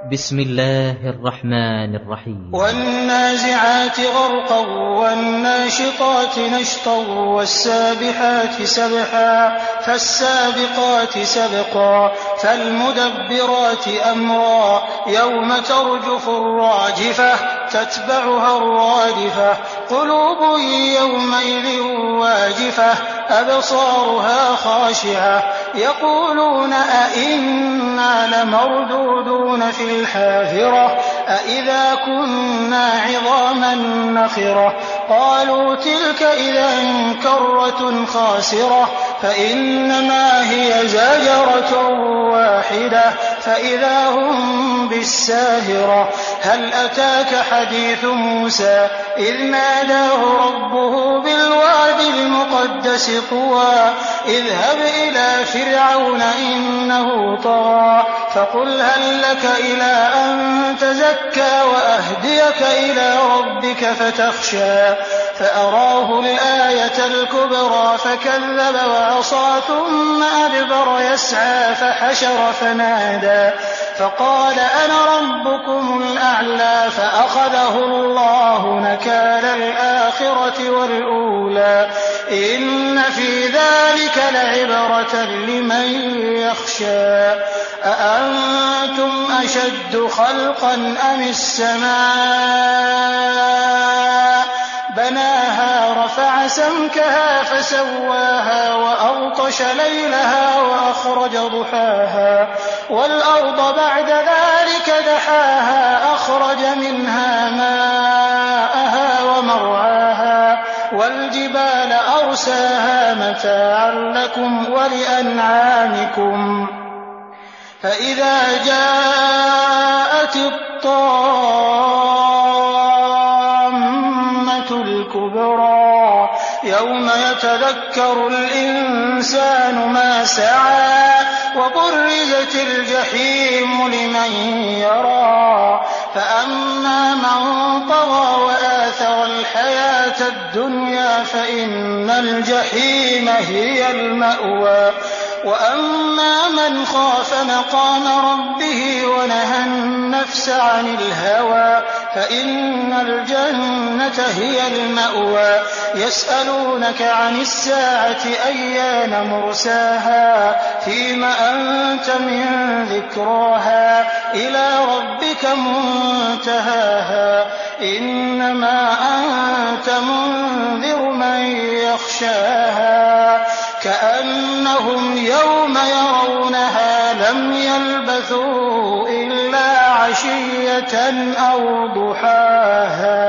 بسم الله الرحمن الرحيم. والنازعات غرقا والناشطات نشطا والسابحات سبحا فالسابقات سبقا فالمدبرات أمرا يوم ترجف الراجفة تتبعها الرادفة قلوب يومئذ واجفة أبصارها خاشعة يقولون أئنا لمردودون في الحافرة أئذا كنا عظاما نخرة قالوا تلك إذا كرة خاسرة فإنما هي زجرة واحدة فإذا هم بالساهرة هل أتاك حديث موسى إذ ناداه ربه بالواد المقدس طوى اذهب إلى فرعون إنه طغى فقل هل لك إلى أن تزكى وأهديك إلى ربك فتخشى فأراه الآية الكبرى فكذب وعصى ثم أدبر يسعى فحشر فنادى فقال أنا ربكم الأعلى فأخذه الله نكال الآخرة والأولى إن في ذلك لعبرة لمن يخشى أأنتم أشد خلقا أم السماء بناها رفع سمكها فسواها وأغطش ليلها وأخرج ضحاها والأرض بعد ذلك دحاها أخرج منها ماءها ومرعاها والجبال أرساها متاعا لكم ولأنعامكم فإذا جاءت الطامة الكبرى يوم يتذكر الإنسان ما سعى وبرزت الجحيم لمن يرى فأما من طغى وآثر الحياة الدنيا فإن الجحيم هي المأوى وأما من خاف مقام ربه ونهى النفس عن الهوى فإن الجنة هي المأوى يسألونك عن الساعة أيان مرساها فيم أنت من ذكراها إلى ربك منتهاها إنما أنت منذر من يخشاها كأنهم يوم يرونها لم يلبثوا إلا عشية أو ضحاها.